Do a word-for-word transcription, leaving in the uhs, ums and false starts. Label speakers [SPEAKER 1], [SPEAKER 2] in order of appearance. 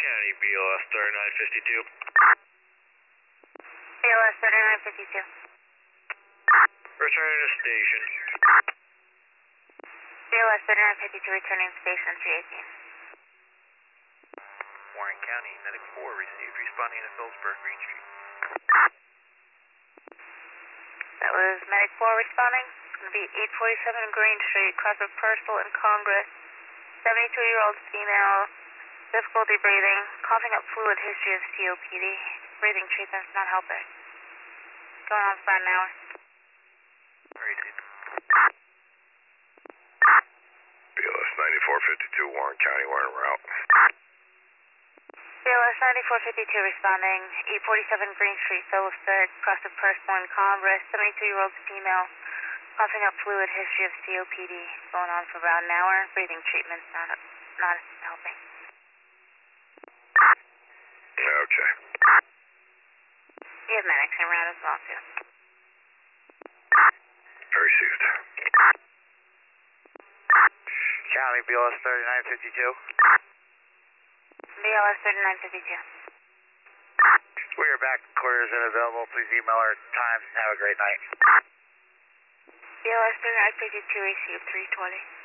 [SPEAKER 1] County, B L S thirty-nine fifty-two.
[SPEAKER 2] B L S thirty-nine fifty-two.
[SPEAKER 1] Returning to station.
[SPEAKER 2] B L S thirty-nine fifty-two returning station three eighteen.
[SPEAKER 1] Warren County, Medic four received, responding to Phillipsburg, Green Street.
[SPEAKER 2] That was Medic four responding. It's going to be eight forty-seven Green Street, class of personal in Congress. seventy-two-year-old female, difficulty breathing, coughing up fluid, history of C O P D. Breathing treatment's not helping. Going on for about an hour.
[SPEAKER 1] Received.
[SPEAKER 3] B L S ninety-four fifty-two, Warren County, we're en route.
[SPEAKER 2] B L S ninety-four fifty-two responding, eight forty-seven Green Street, Phillipsburg, cross of personal in Congress, seventy-two-year-old female, coughing up fluid, history of C O P D. Going on for about an hour. Breathing treatment's not not helping.
[SPEAKER 3] Okay.
[SPEAKER 2] You have medics en route as well, too.
[SPEAKER 3] Received.
[SPEAKER 1] County, B L S thirty-nine fifty-two.
[SPEAKER 2] B L S thirty-nine fifty-two.
[SPEAKER 1] We are back. Quarters unavailable. Please email our times and have a great night.
[SPEAKER 2] B L S thirty-nine fifty-two received three twenty.